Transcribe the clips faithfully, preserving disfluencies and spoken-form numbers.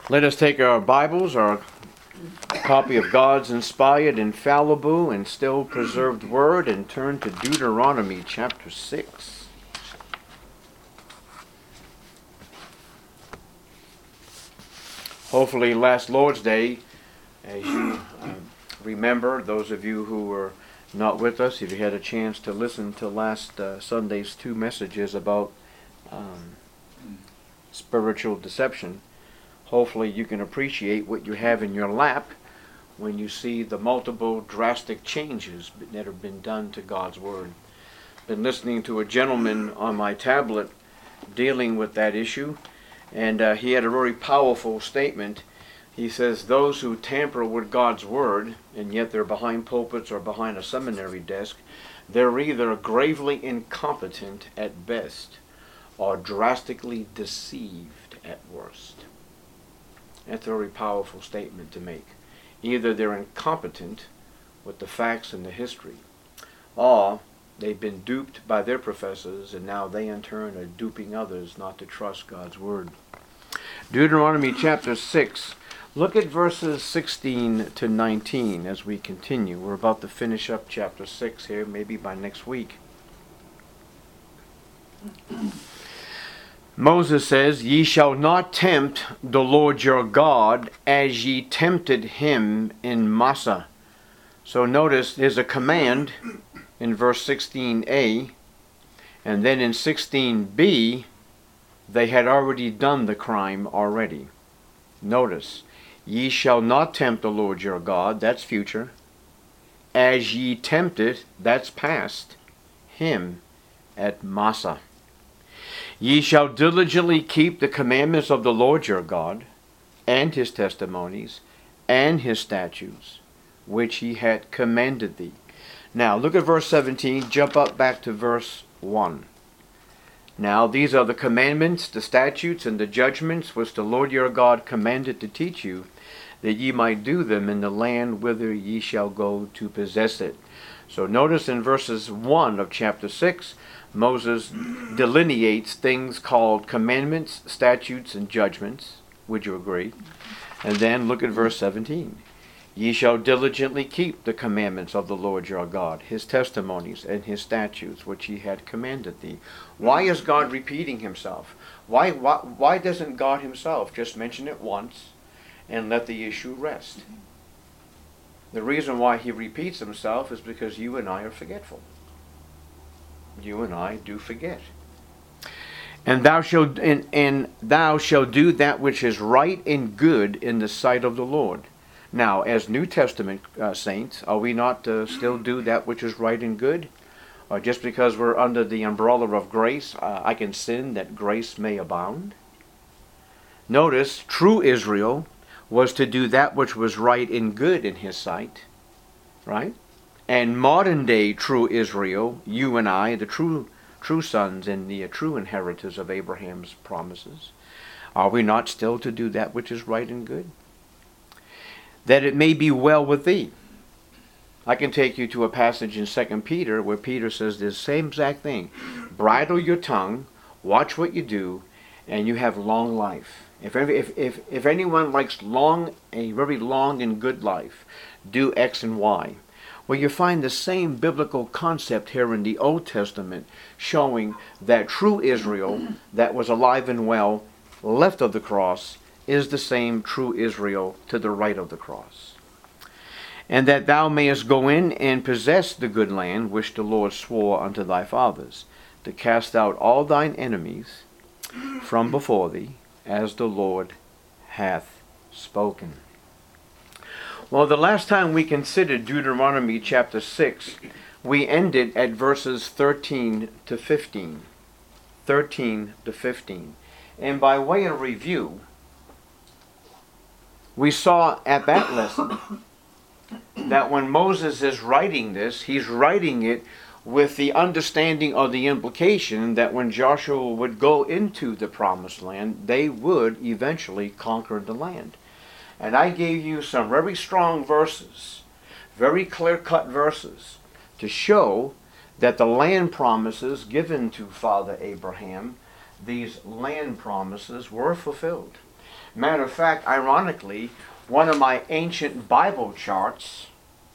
Let us take our Bibles, our copy of God's inspired, infallible, and still preserved Word, and turn to Deuteronomy chapter six. Hopefully last Lord's Day, as you uh, remember, those of you who were not with us, if you had a chance to listen to last uh, Sunday's two messages about um, spiritual deception, hopefully you can appreciate what you have in your lap when you see the multiple drastic changes that have been done to God's Word. Been listening to a gentleman on my tablet dealing with that issue, and uh, he had a very powerful statement. He says, those who tamper with God's Word, and yet they're behind pulpits or behind a seminary desk, they're either gravely incompetent at best or drastically deceived at worst. That's a very powerful statement to make. Either they're incompetent with the facts and the history, or they've been duped by their professors, and now they in turn are duping others not to trust God's Word. Deuteronomy chapter six. Look at verses sixteen to nineteen as we continue. We're about to finish up chapter six here, maybe by next week. Moses says, ye shall not tempt the Lord your God as ye tempted him in Massah. So notice there's a command in verse sixteen a, and then in sixteen b, they had already done the crime already. Notice, ye shall not tempt the Lord your God, that's future, as ye tempted, that's past, him at Massah. Ye shall diligently keep the commandments of the Lord your God, and his testimonies, and his statutes, which he had commanded thee. Now look at verse seventeen, jump up back to verse one. Now these are the commandments, the statutes, and the judgments which the Lord your God commanded to teach you, that ye might do them in the land whither ye shall go to possess it. So notice in verses one of chapter six, Moses delineates things called commandments, statutes, and judgments. Would you agree? And then look at verse seventeen. Ye shall diligently keep the commandments of the Lord your God, his testimonies, and his statutes, which he had commanded thee. Why is God repeating himself? Why, why, why doesn't God himself just mention it once and let the issue rest? The reason why he repeats himself is because you and I are forgetful. You and I do forget. And thou shalt and, and thou shalt do that which is right and good in the sight of the Lord. Now, as New Testament uh, saints, are we not to uh, still do that which is right and good? Or just because we're under the umbrella of grace, uh, I can sin that grace may abound? Notice, true Israel was to do that which was right and good in his sight, right? And modern day true Israel, you and I, the true true sons and the uh, true inheritors of Abraham's promises, are we not still to do that which is right and good? That it may be well with thee. I can take you to a passage in Second Peter where Peter says the same exact thing. Bridle your tongue, watch what you do, and you have long life. If, if, if, if anyone likes long, a very long and good life, do X and Y. Well, you find the same biblical concept here in the Old Testament, showing that true Israel that was alive and well left of the cross is the same true Israel to the right of the cross. And that thou mayest go in and possess the good land which the Lord swore unto thy fathers, to cast out all thine enemies from before thee, as the Lord hath spoken. Well, the last time we considered Deuteronomy chapter six, we ended at verses thirteen to fifteen. thirteen to fifteen. And by way of review, we saw at that lesson that when Moses is writing this, he's writing it with the understanding of the implication that when Joshua would go into the promised land, they would eventually conquer the land. And I gave you some very strong verses, very clear-cut verses, to show that the land promises given to Father Abraham, these land promises were fulfilled. Matter of fact, ironically, one of my ancient Bible charts,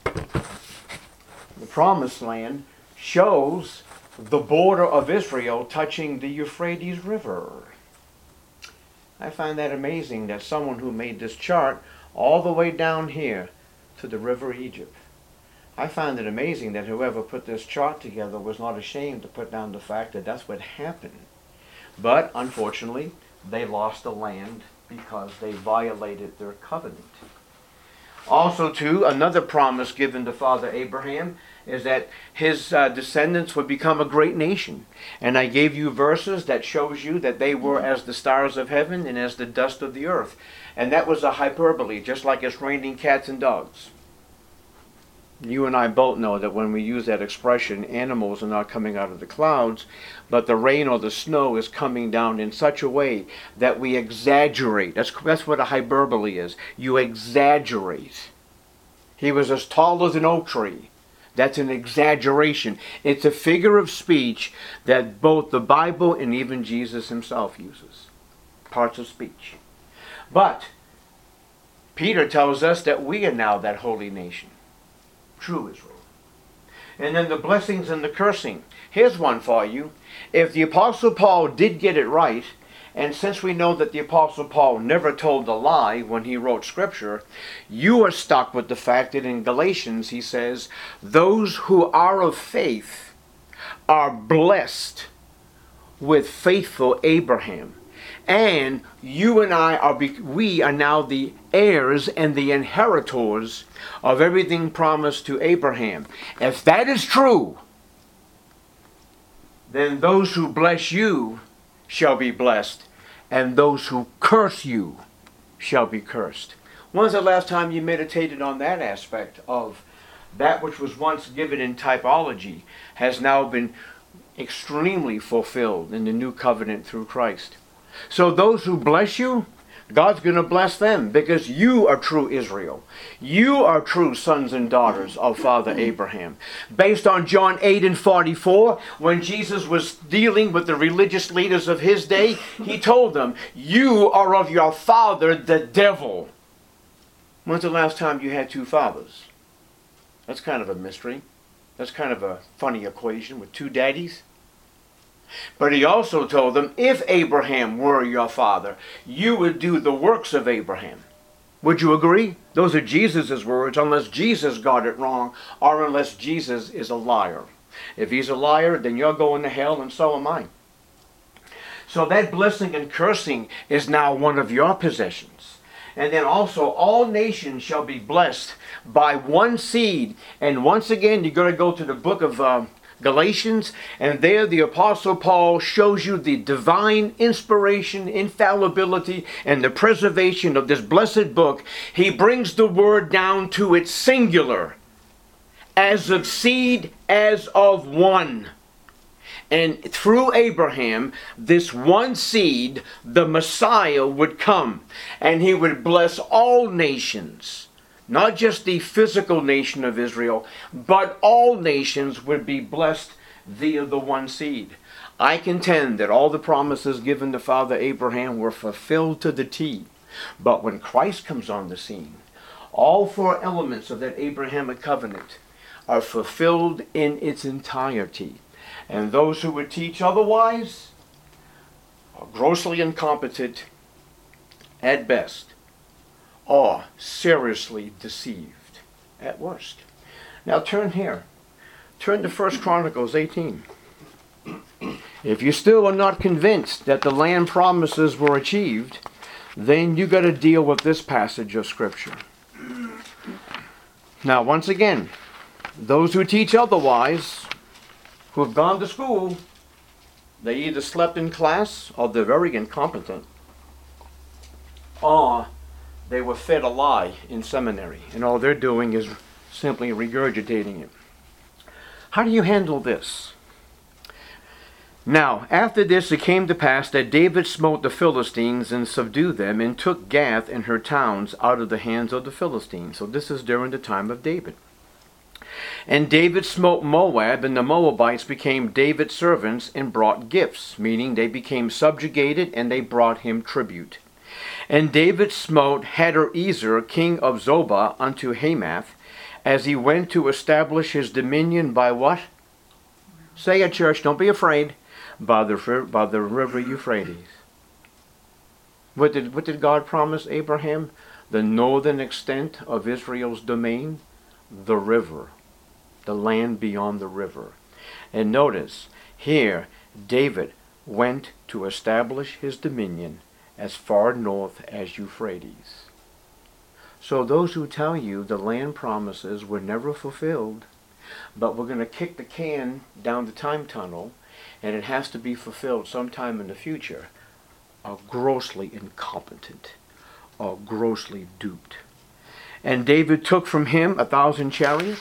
the Promised Land, shows the border of Israel touching the Euphrates River. I find that amazing that someone who made this chart all the way down here to the river Egypt. I find it amazing that whoever put this chart together was not ashamed to put down the fact that that's what happened. But unfortunately, they lost the land because they violated their covenant. Also, too, another promise given to Father Abraham is that his uh, descendants would become a great nation. And I gave you verses that shows you that they were as the stars of heaven and as the dust of the earth. And that was a hyperbole, just like it's raining cats and dogs. You and I both know that when we use that expression, animals are not coming out of the clouds, but the rain or the snow is coming down in such a way that we exaggerate. That's, that's what a hyperbole is. You exaggerate. He was as tall as an oak tree. That's an exaggeration. It's a figure of speech that both the Bible and even Jesus himself uses. Parts of speech. But Peter tells us that we are now that holy nation. True Israel. And then the blessings and the cursing. Here's one for you. If the Apostle Paul did get it right, and since we know that the Apostle Paul never told a lie when he wrote Scripture, you are stuck with the fact that in Galatians he says, those who are of faith are blessed with faithful Abraham. And you and I are, we are now the heirs and the inheritors of everything promised to Abraham. If that is true, then those who bless you shall be blessed, and those who curse you shall be cursed. When's the last time you meditated on that aspect of that which was once given in typology has now been extremely fulfilled in the new covenant through Christ? So those who bless you, God's going to bless them because you are true Israel. You are true sons and daughters of Father Abraham. Based on John eight and forty-four, when Jesus was dealing with the religious leaders of his day, he told them, you are of your father, the devil. When's the last time you had two fathers? That's kind of a mystery. That's kind of a funny equation with two daddies. But he also told them, if Abraham were your father, you would do the works of Abraham. Would you agree? Those are Jesus' words, unless Jesus got it wrong, or unless Jesus is a liar. If he's a liar, then you're going to hell, and so am I. So that blessing and cursing is now one of your possessions. And then also, all nations shall be blessed by one seed. And once again, you're going to go to the book of Uh, Galatians, and there the Apostle Paul shows you the divine inspiration, infallibility, and the preservation of this blessed book. He brings the word down to its singular, as of seed, as of one. And through Abraham, this one seed, the Messiah, would come, and he would bless all nations. Not just the physical nation of Israel, but all nations would be blessed via the one seed. I contend that all the promises given to Father Abraham were fulfilled to the T. But when Christ comes on the scene, all four elements of that Abrahamic covenant are fulfilled in its entirety. And those who would teach otherwise are grossly incompetent at best, or seriously deceived at worst. Now turn here. Turn to First Chronicles eighteen. If you still are not convinced that the land promises were achieved, then you got to deal with this passage of Scripture. Now once again, those who teach otherwise, who have gone to school, they either slept in class or they're very incompetent, or they were fed a lie in seminary, and all they're doing is simply regurgitating it. How do you handle this? Now, after this it came to pass that David smote the Philistines and subdued them, and took Gath and her towns out of the hands of the Philistines. So this is during the time of David. And David smote Moab, and the Moabites became David's servants and brought gifts, meaning they became subjugated and they brought him tribute. And David smote Hadarezer, king of Zobah, unto Hamath, as he went to establish his dominion by what? Say it, church, don't be afraid. By the, by the river Euphrates. What did, what did God promise Abraham? The northern extent of Israel's domain? The river. The land beyond the river. And notice, here, David went to establish his dominion as far north as Euphrates. So those who tell you the land promises were never fulfilled, but we're going to kick the can down the time tunnel, and it has to be fulfilled sometime in the future, are grossly incompetent, or grossly duped. And David took from him a thousand chariots,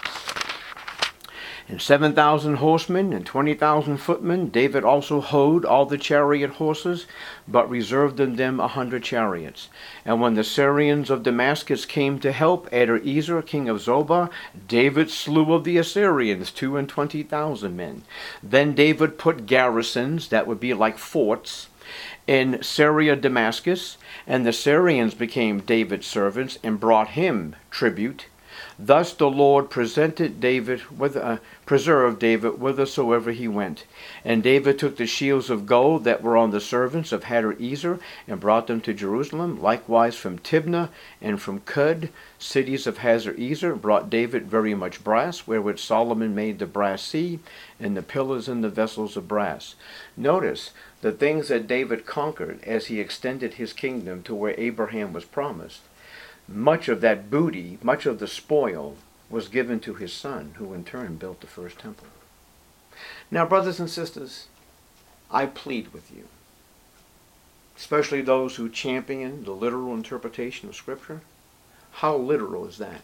and seven thousand horsemen, and twenty thousand footmen. David also houghed all the chariot horses, but reserved in them a hundred chariots. And when the Syrians of Damascus came to help Hadarezer, king of Zobah, David slew of the Assyrians two and twenty thousand men. Then David put garrisons, that would be like forts, in Syria, Damascus, and the Syrians became David's servants and brought him tribute. Thus the Lord presented David with, uh, preserved David whithersoever he went. And David took the shields of gold that were on the servants of Hadarezer, and brought them to Jerusalem. Likewise from Tibnah and from Cud, cities of Hadarezer, brought David very much brass, wherewith Solomon made the brass sea, and the pillars and the vessels of brass. Notice the things that David conquered as he extended his kingdom to where Abraham was promised. Much of that booty, much of the spoil, was given to his son, who in turn built the first temple. Now, brothers and sisters, I plead with you, especially those who champion the literal interpretation of Scripture. How literal is that?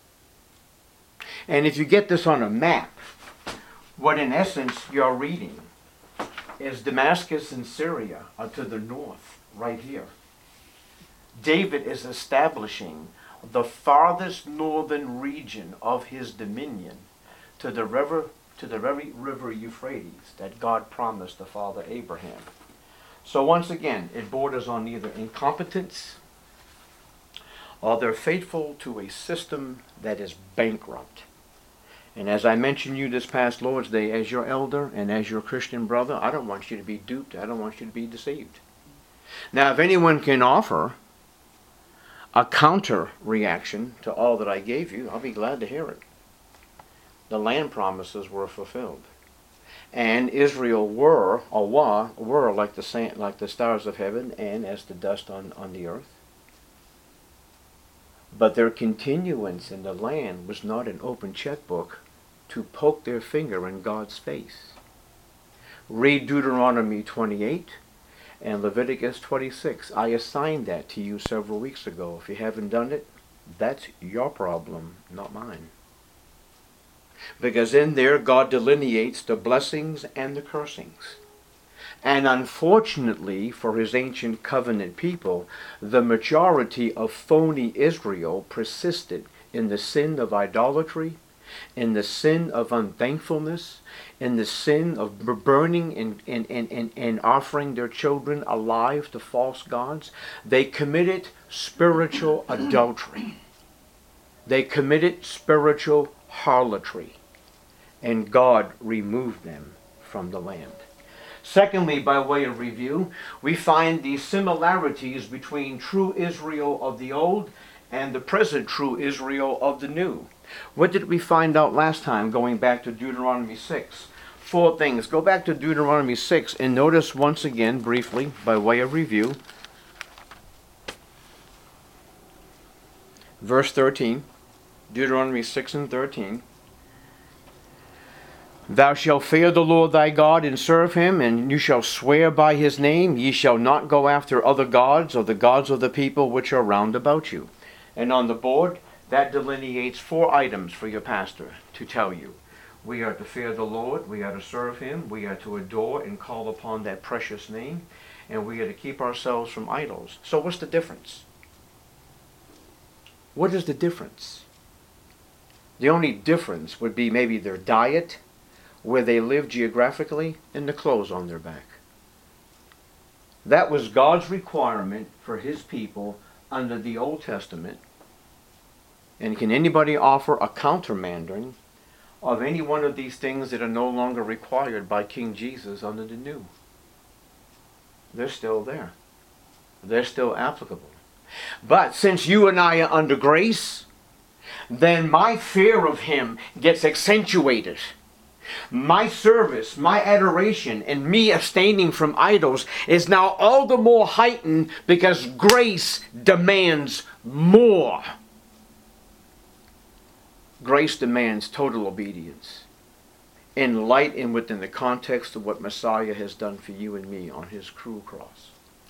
And if you get this on a map, what in essence you're reading is Damascus and Syria are to the north, right here. David is establishing the farthest northern region of his dominion to the river, to the very river Euphrates that God promised the father Abraham. So once again, it borders on either incompetence or they're faithful to a system that is bankrupt. And as I mentioned you this past Lord's Day, as your elder and as your Christian brother, I don't want you to be duped. I don't want you to be deceived. Now, if anyone can offer a counter reaction to all that I gave you, I'll be glad to hear it. The land promises were fulfilled, and Israel were, or were, were like the sand, like the stars of heaven, and as the dust on, on the earth. But their continuance in the land was not an open checkbook to poke their finger in God's face. Read Deuteronomy twenty-eight. And Leviticus twenty-six. I assigned that to you several weeks ago. If you haven't done it, that's your problem, not mine. Because in there, God delineates the blessings and the cursings. And unfortunately, for his ancient covenant people, the majority of phony Israel persisted in the sin of idolatry, in the sin of unthankfulness, in the sin of burning and, and, and, and, and offering their children alive to false gods. They committed spiritual adultery. They committed spiritual harlotry. And God removed them from the land. Secondly, by way of review, we find the similarities between true Israel of the old and the present true Israel of the new. What did we find out last time, going back to Deuteronomy six? Four things. Go back to Deuteronomy six and notice once again, briefly, by way of review, verse thirteen, Deuteronomy six and thirteen. Thou shalt fear the Lord thy God and serve him, and you shall swear by his name. Ye shall not go after other gods or the gods of the people which are round about you. And on the board, that delineates four items for your pastor to tell you. We are to fear the Lord, we are to serve him, we are to adore and call upon that precious name, and we are to keep ourselves from idols. So what's the difference? What is the difference? The only difference would be maybe their diet, where they live geographically, and the clothes on their back. That was God's requirement for his people under the Old Testament. And can anybody offer a countermanding of any one of these things that are no longer required by King Jesus under the New? They're still there. They're still applicable. But since you and I are under grace, then my fear of him gets accentuated. My service, my adoration, and me abstaining from idols is now all the more heightened because grace demands more. Grace demands total obedience in light and within the context of what Messiah has done for you and me on his cruel cross.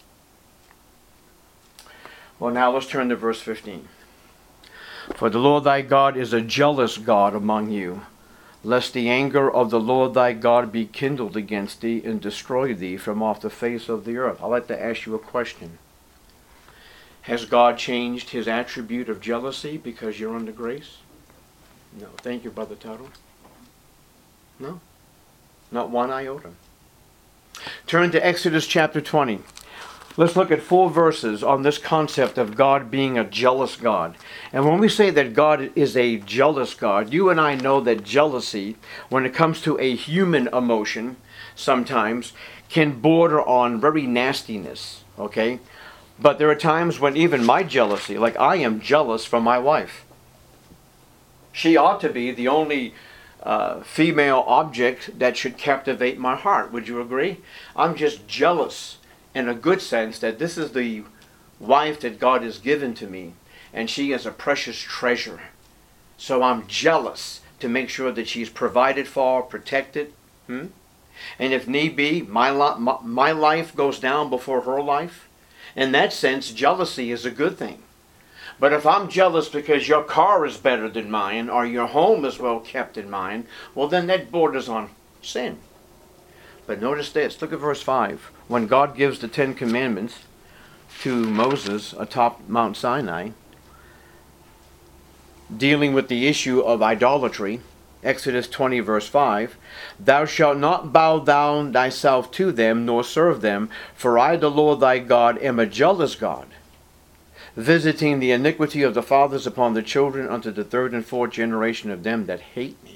Well, now let's turn to verse fifteen. For the Lord thy God is a jealous God among you, lest the anger of the Lord thy God be kindled against thee and destroy thee from off the face of the earth. I'd like to ask you a question. Has God changed his attribute of jealousy because you're under grace? No. Thank you, Brother Tuttle. No. Not one iota. Turn to Exodus chapter twenty. Let's look at four verses on this concept of God being a jealous God. And when we say that God is a jealous God, you and I know that jealousy, when it comes to a human emotion, sometimes can border on very nastiness, okay? But there are times when even my jealousy, like I am jealous for my wife. She ought to be the only uh, female object that should captivate my heart. Would you agree? I'm just jealous in a good sense that this is the wife that God has given to me, and she is a precious treasure. So I'm jealous to make sure that she's provided for, protected. Hmm? And if need be, my, li- my, my life goes down before her life. In that sense, jealousy is a good thing. But if I'm jealous because your car is better than mine, or your home is well kept than mine, well then that borders on sin. But notice this, look at verse five. When God gives the Ten Commandments to Moses atop Mount Sinai, dealing with the issue of idolatry, Exodus twenty verse five, thou shalt not bow down thyself to them, nor serve them, for I the Lord thy God am a jealous God, visiting the iniquity of the fathers upon the children unto the third and fourth generation of them that hate me.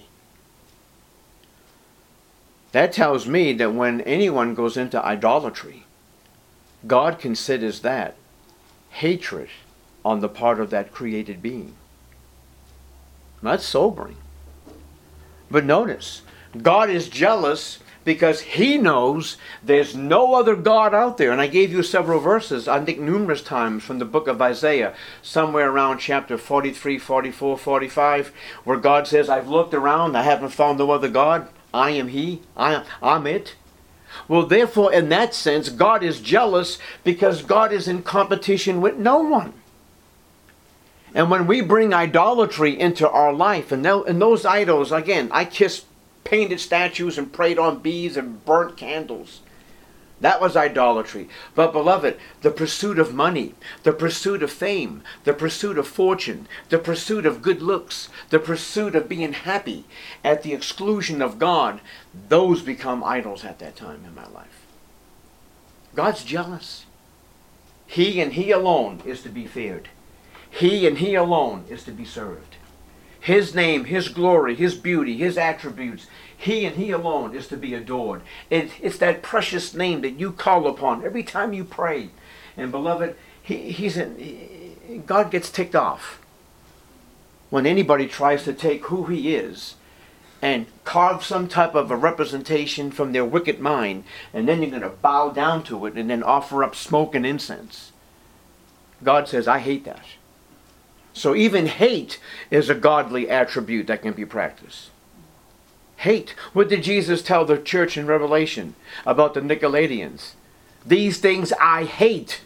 That tells me that when anyone goes into idolatry, God considers that hatred on the part of that created being. That's sobering. But notice, God is jealous because he knows there's no other God out there. And I gave you several verses, I think numerous times, from the book of Isaiah, somewhere around chapter forty-three, forty-four, forty-five, where God says, I've looked around, I haven't found no other God. I am he, I am, I'm it. Well, therefore, in that sense, God is jealous because God is in competition with no one. And when we bring idolatry into our life, and, and those idols, again, I kissed painted statues and prayed on beads and burnt candles. That was idolatry. But beloved, the pursuit of money, the pursuit of fame, the pursuit of fortune, the pursuit of good looks, the pursuit of being happy at the exclusion of God, those become idols at that time in my life. God's jealous. He and he alone is to be feared. He and he alone is to be served. His name, his glory, his beauty, his attributes, he and he alone is to be adored. It, it's that precious name that you call upon every time you pray. And beloved, he, he's in, he, God gets ticked off when anybody tries to take who he is and carve some type of a representation from their wicked mind, and then you're going to bow down to it and then offer up smoke and incense. God says, I hate that. So even hate is a godly attribute that can be practiced. Hate. What did Jesus tell the church in Revelation about the Nicolaitans? These things I hate.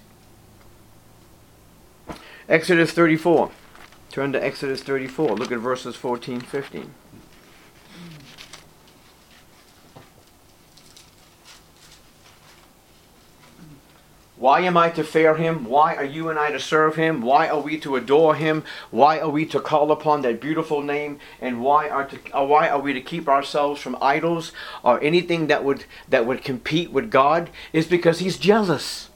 Exodus thirty-four. Turn to Exodus thirty-four. Look at verses fourteen, fifteen. Why am I to fear him? Why are you and I to serve him? Why are we to adore him? Why are we to call upon that beautiful name? And why are to uh, why are we to keep ourselves from idols or anything that would that would compete with God? Is because he's jealous.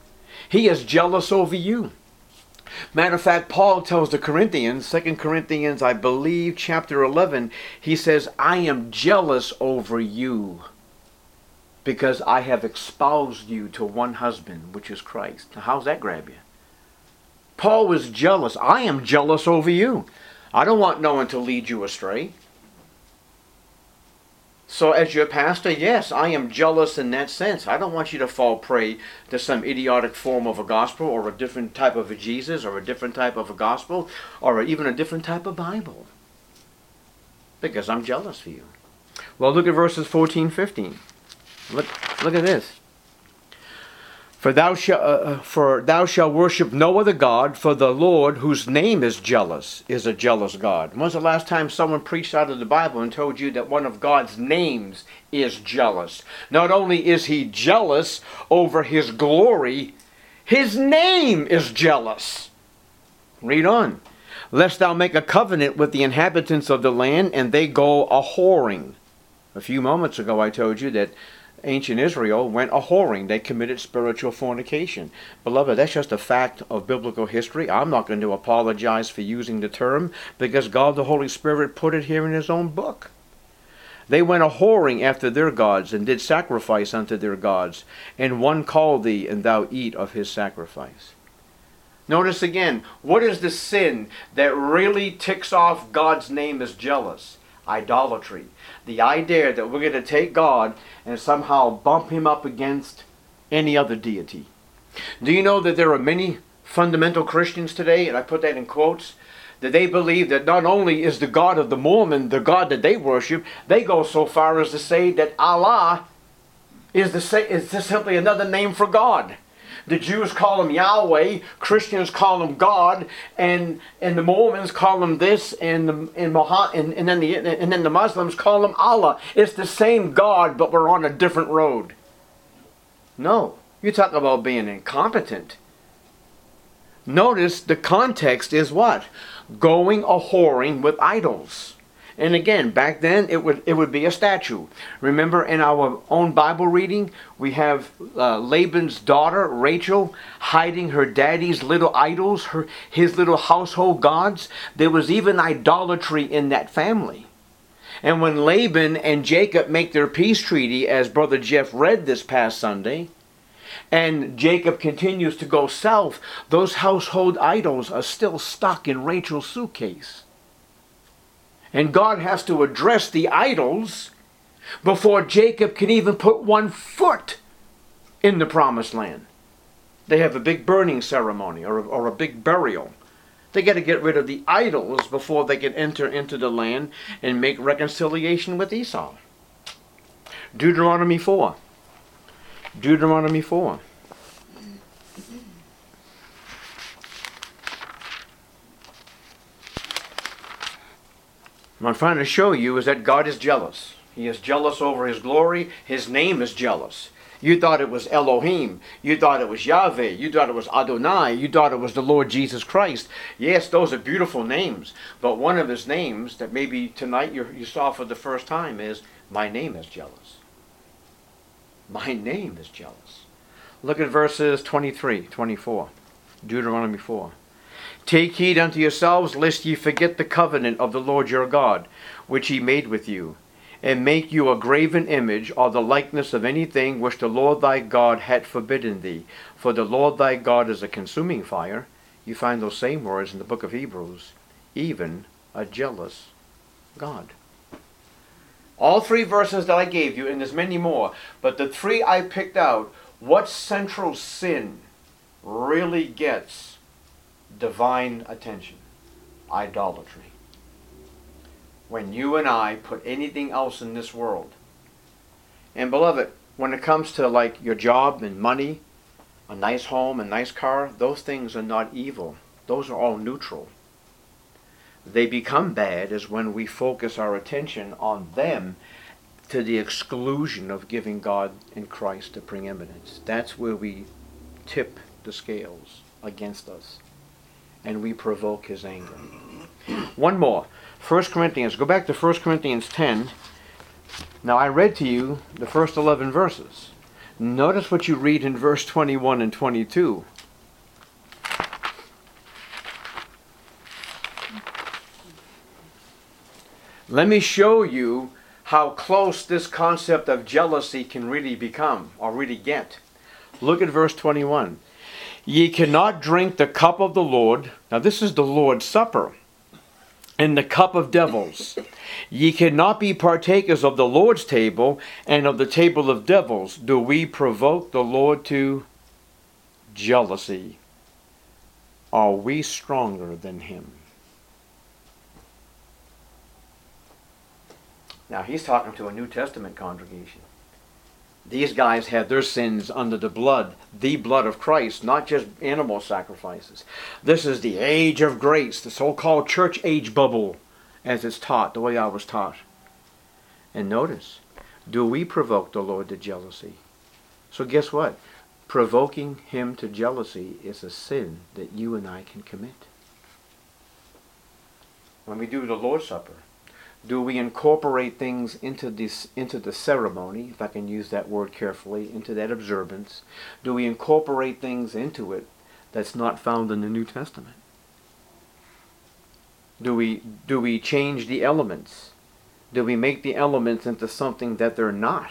He is jealous over you. Matter of fact, Paul tells the Corinthians, Second Corinthians, I believe, chapter eleven, he says, I am jealous over you because I have espoused you to one husband, which is Christ. Now, how's that grab you? Paul was jealous. I am jealous over you. I don't want no one to lead you astray. So as your pastor, yes, I am jealous in that sense. I don't want you to fall prey to some idiotic form of a gospel or a different type of a Jesus or a different type of a gospel or even a different type of Bible. Because I'm jealous for you. Well, look at verses fourteen, fifteen. Look, look at this. For thou shalt uh, for thou shalt worship no other God, for the Lord, whose name is jealous, is a jealous God. When's the last time someone preached out of the Bible and told you that one of God's names is jealous? Not only is he jealous over his glory, his name is jealous. Read on. Lest thou make a covenant with the inhabitants of the land, and they go a whoring. A few moments ago I told you that ancient Israel went a whoring. They committed spiritual fornication. Beloved, that's just a fact of biblical history. I'm not going to apologize for using the term because God the Holy Spirit put it here in his own book. They went a whoring after their gods and did sacrifice unto their gods. And one called thee, and thou eat of his sacrifice. Notice again, what is the sin that really ticks off God's name as jealous? Idolatry. The idea that we're going to take God and somehow bump him up against any other deity. Do you know that there are many fundamental Christians today, and I put that in quotes, that they believe that not only is the God of the Mormon the God that they worship, they go so far as to say that Allah is, the, is just simply another name for God. The Jews call him Yahweh, Christians call him God, and and the Mormons call him this, and the and, and, and then the and then the Muslims call him Allah. It's the same God, but we're on a different road. No, you talk about being incompetent. Notice the context is what? Going a whoring with idols. And again, back then it would it would be a statue. Remember in our own Bible reading, we have uh, Laban's daughter, Rachel, hiding her daddy's little idols, her his little household gods. There was even idolatry in that family. And when Laban and Jacob make their peace treaty, as Brother Jeff read this past Sunday, and Jacob continues to go south, those household idols are still stuck in Rachel's suitcase. And God has to address the idols before Jacob can even put one foot in the promised land. They have a big burning ceremony or a, or a big burial. They got to get rid of the idols before they can enter into the land and make reconciliation with Esau. Deuteronomy four. Deuteronomy four. What I'm trying to show you is that God is jealous. He is jealous over his glory. His name is jealous. You thought it was Elohim. You thought it was Yahweh. You thought it was Adonai. You thought it was the Lord Jesus Christ. Yes, those are beautiful names. But one of his names that maybe tonight you, you saw for the first time is, my name is jealous. My name is jealous. Look at verses twenty-three, twenty-four. Deuteronomy four. Take heed unto yourselves, lest ye forget the covenant of the Lord your God, which he made with you, and make you a graven image, or the likeness of anything which the Lord thy God had forbidden thee. For the Lord thy God is a consuming fire. You find those same words in the book of Hebrews. Even a jealous God. All three verses that I gave you, and there's many more, but the three I picked out, what central sin really gets divine attention? Idolatry. When you and I put anything else in this world. And beloved, when it comes to like your job and money, a nice home, a nice car, those things are not evil. Those are all neutral. They become bad is when we focus our attention on them to the exclusion of giving God and Christ the preeminence. That's where we tip the scales against us. And we provoke his anger. One more. First Corinthians. Go back to First Corinthians ten. Now I read to you the first eleven verses. Notice what you read in verse twenty-one and twenty-two. Let me show you how close this concept of jealousy can really become or really get. Look at verse twenty-one. Ye cannot drink the cup of the Lord. Now this is the Lord's Supper. And the cup of devils. Ye cannot be partakers of the Lord's table and of the table of devils. Do we provoke the Lord to jealousy? Are we stronger than him? Now he's talking to a New Testament congregation. These guys had their sins under the blood, the blood of Christ, not just animal sacrifices. This is the age of grace, the so-called church age bubble, as it's taught, the way I was taught. And notice, do we provoke the Lord to jealousy? So guess what? Provoking him to jealousy is a sin that you and I can commit. When we do the Lord's Supper, do we incorporate things into this, into the ceremony, if I can use that word carefully, into that observance? Do we incorporate things into it that's not found in the New Testament? Do we, do we change the elements? Do we make the elements into something that they're not?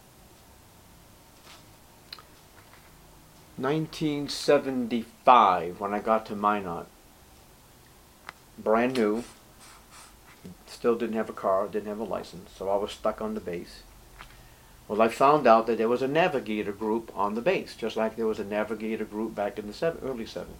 nineteen seventy-five, when I got to Minot, brand new, still didn't have a car, didn't have a license, so I was stuck on the base. Well, I found out that there was a navigator group on the base, just like there was a navigator group back in the seven, early seventies.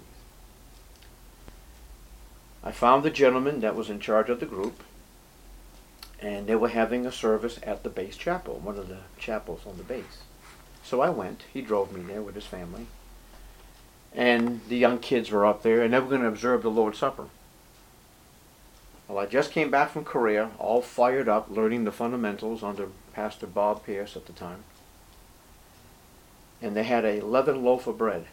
I found the gentleman that was in charge of the group, and they were having a service at the base chapel, one of the chapels on the base. So I went. He drove me there with his family. And the young kids were up there, and they were going to observe the Lord's Supper. Well, I just came back from Korea, all fired up, learning the fundamentals under Pastor Bob Pierce at the time. And they had a leavened loaf of bread.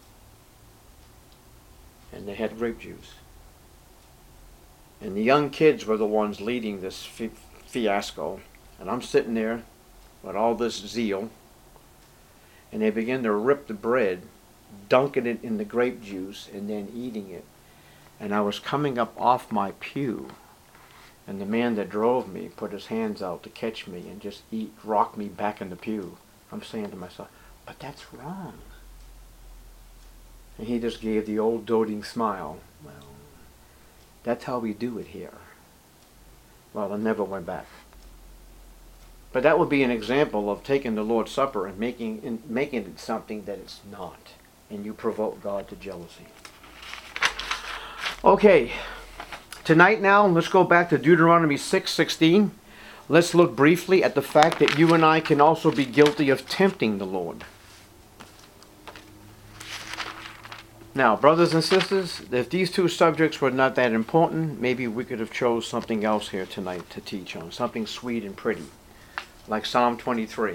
And they had grape juice. And the young kids were the ones leading this fi fiasco. And I'm sitting there with all this zeal. And they began to rip the bread, dunking it in the grape juice, and then eating it. And I was coming up off my pew, and the man that drove me put his hands out to catch me and just eat, rock me back in the pew. I'm saying to myself, but that's wrong. And he just gave the old doting smile. Well, that's how we do it here. Well, I never went back. But that would be an example of taking the Lord's Supper and making, and making it something that it's not. And you provoke God to jealousy. Okay, tonight now, let's go back to Deuteronomy six sixteen. Let's look briefly at the fact that you and I can also be guilty of tempting the Lord. Now, brothers and sisters, if these two subjects were not that important, maybe we could have chose something else here tonight to teach on. Something sweet and pretty, like Psalm twenty-three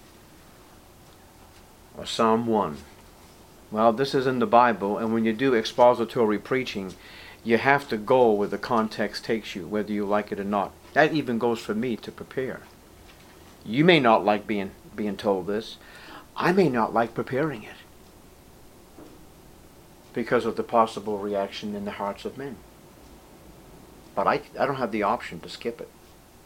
or Psalm one. Well, this is in the Bible, and when you do expository preaching, you have to go where the context takes you, whether you like it or not. That even goes for me to prepare. You may not like being, being told this. I may not like preparing it because of the possible reaction in the hearts of men. But I, I don't have the option to skip it.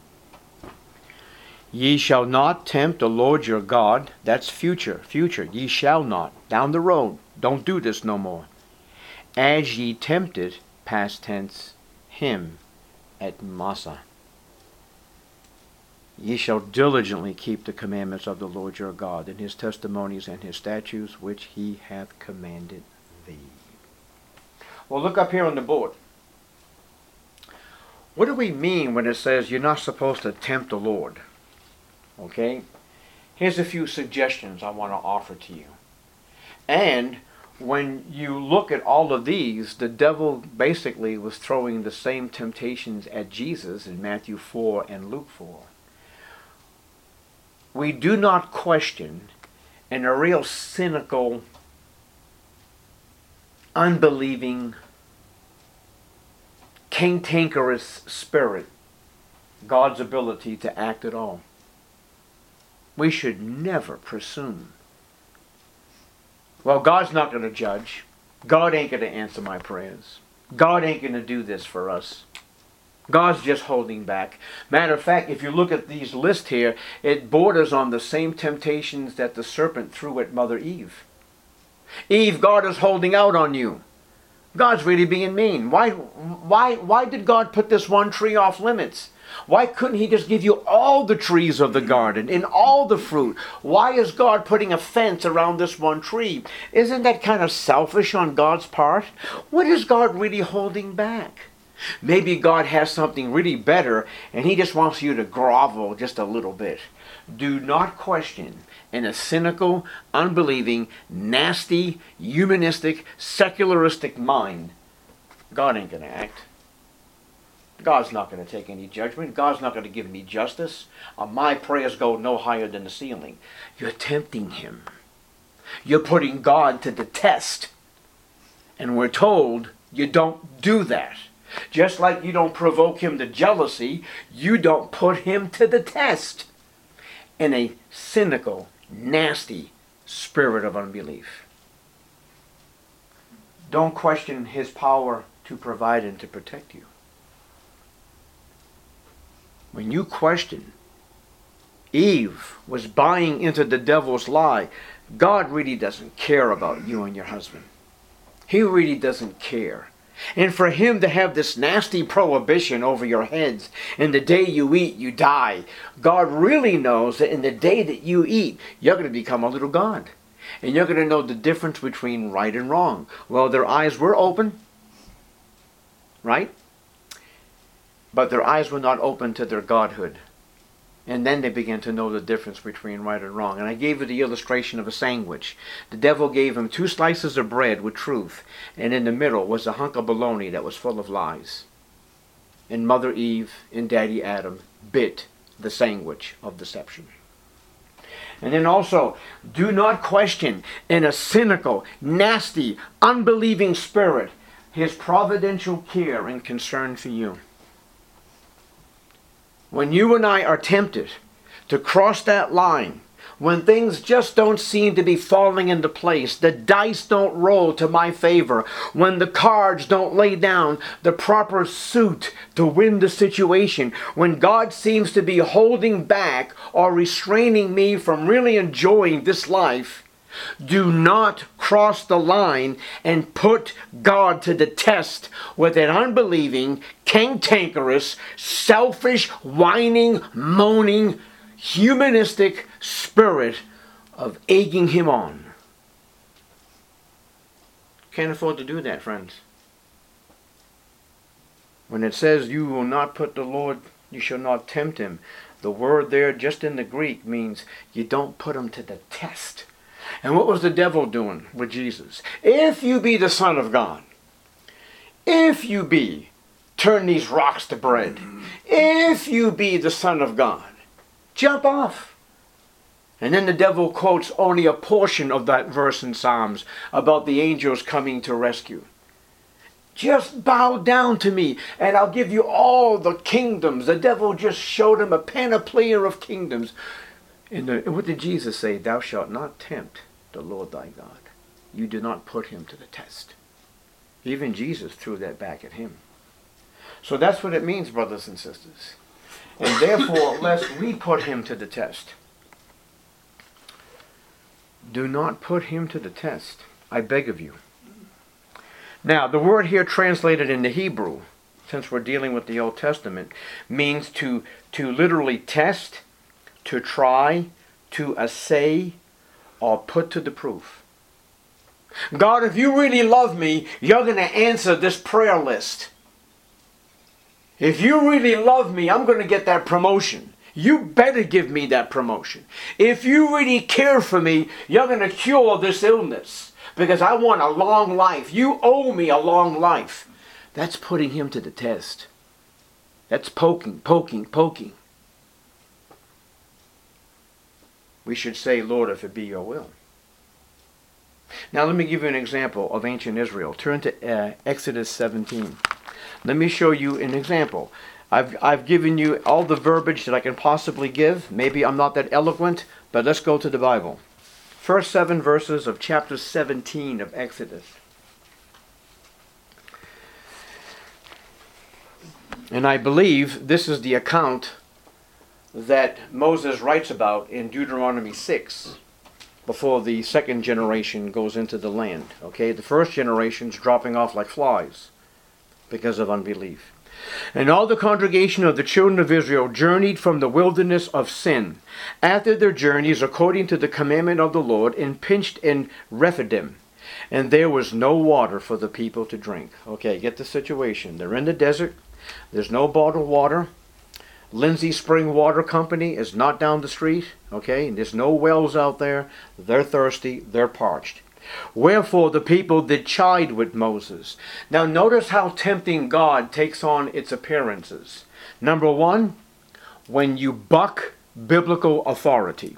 Ye shall not tempt the Lord your God. That's future, future. Ye shall not. Down the road. Don't do this no more. As ye tempted, past tense, him at Massah. Ye shall diligently keep the commandments of the Lord your God, and his testimonies and his statutes, which he hath commanded thee. Well, look up here on the board. What do we mean when it says you're not supposed to tempt the Lord? Okay? Here's a few suggestions I want to offer to you. And when you look at all of these, the devil basically was throwing the same temptations at Jesus in Matthew four and Luke four. We do not question, in a real cynical, unbelieving, cantankerous spirit, God's ability to act at all. We should never presume. Well, God's not going to judge. God ain't going to answer my prayers. God ain't going to do this for us. God's just holding back. Matter of fact, if you look at these lists here, it borders on the same temptations that the serpent threw at Mother Eve. Eve, God is holding out on you. God's really being mean. Why, why, why did God put this one tree off limits? Why couldn't he just give you all the trees of the garden and all the fruit? Why is God putting a fence around this one tree? Isn't that kind of selfish on God's part? What is God really holding back? Maybe God has something really better and he just wants you to grovel just a little bit. Do not question in a cynical, unbelieving, nasty, humanistic, secularistic mind. God ain't going to act. God's not going to take any judgment. God's not going to give any justice. Uh, my prayers go no higher than the ceiling. You're tempting him. You're putting God to the test. And we're told you don't do that. Just like you don't provoke him to jealousy, you don't put him to the test in a cynical, nasty spirit of unbelief. Don't question his power to provide and to protect you. When you question, Eve was buying into the devil's lie. God really doesn't care about you and your husband. He really doesn't care. And for him to have this nasty prohibition over your heads, in the day you eat, you die. God really knows that in the day that you eat, you're going to become a little God. And you're going to know the difference between right and wrong. Well, their eyes were open, right? But their eyes were not open to their godhood. And then they began to know the difference between right and wrong. And I gave you the illustration of a sandwich. The devil gave him two slices of bread with truth. And in the middle was a hunk of bologna that was full of lies. And Mother Eve and Daddy Adam bit the sandwich of deception. And then also, do not question in a cynical, nasty, unbelieving spirit his providential care and concern for you. When you and I are tempted to cross that line, when things just don't seem to be falling into place, the dice don't roll to my favor, when the cards don't lay down the proper suit to win the situation, when God seems to be holding back or restraining me from really enjoying this life, do not cross the line and put God to the test with an unbelieving, cantankerous, selfish, whining, moaning, humanistic spirit of egging him on. Can't afford to do that, friends. When it says you will not put the Lord, you shall not tempt him, the word there just in the Greek means you don't put him to the test. And what was the devil doing with Jesus? If you be the Son of God, if you be, turn these rocks to bread. If you be the Son of God, jump off. And then the devil quotes only a portion of that verse in Psalms about the angels coming to rescue. Just bow down to me and I'll give you all the kingdoms. The devil just showed him a panoplia of kingdoms. And what did Jesus say? Thou shalt not tempt the Lord thy God. You do not put him to the test. Even Jesus threw that back at him. So that's what it means, brothers and sisters. And therefore, lest we put him to the test. Do not put him to the test, I beg of you. Now, the word here translated into Hebrew, since we're dealing with the Old Testament, means to, to literally test, to try, to assay, or put to the proof. God, if you really love me, you're going to answer this prayer list. If you really love me, I'm going to get that promotion. You better give me that promotion. If you really care for me, you're going to cure this illness. Because I want a long life. You owe me a long life. That's putting him to the test. That's poking, poking, poking. We should say, Lord, if it be your will. Now let me give you an example of ancient Israel. Turn to uh, Exodus seventeen. Let me show you an example. I've, I've given you all the verbiage that I can possibly give. Maybe I'm not that eloquent, but let's go to the Bible. First seven verses of chapter seventeen of Exodus. And I believe this is the account that Moses writes about in Deuteronomy six, before the second generation goes into the land. Okay, the first generation's dropping off like flies because of unbelief. And all the congregation of the children of Israel journeyed from the wilderness of Sin, after their journeys according to the commandment of the Lord, and pitched in Rephidim. And there was no water for the people to drink. Okay, get the situation. They're in the desert. There's no bottled water. Lindsay Spring Water Company is not down the street. Okay, and there's no wells out there. They're thirsty. They're parched. Wherefore the people did chide with Moses. Now notice how tempting God takes on its appearances. Number one, when you buck biblical authority,